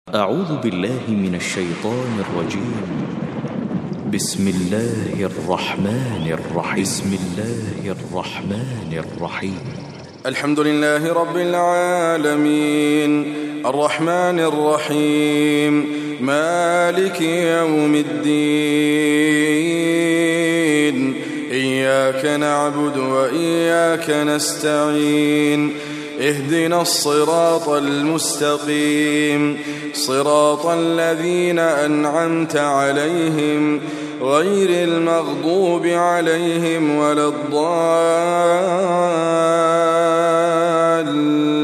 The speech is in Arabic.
أعوذ بالله من الشيطان الرجيم. بسم الله الرحمن الرحيم. الحمد لله رب العالمين الرحمن الرحيم مالك يوم الدين. إياك نعبد وإياك نستعين. اهدنا الصراط المستقيم صراط الذين أنعمت عليهم غير المغضوب عليهم ولا الضالين.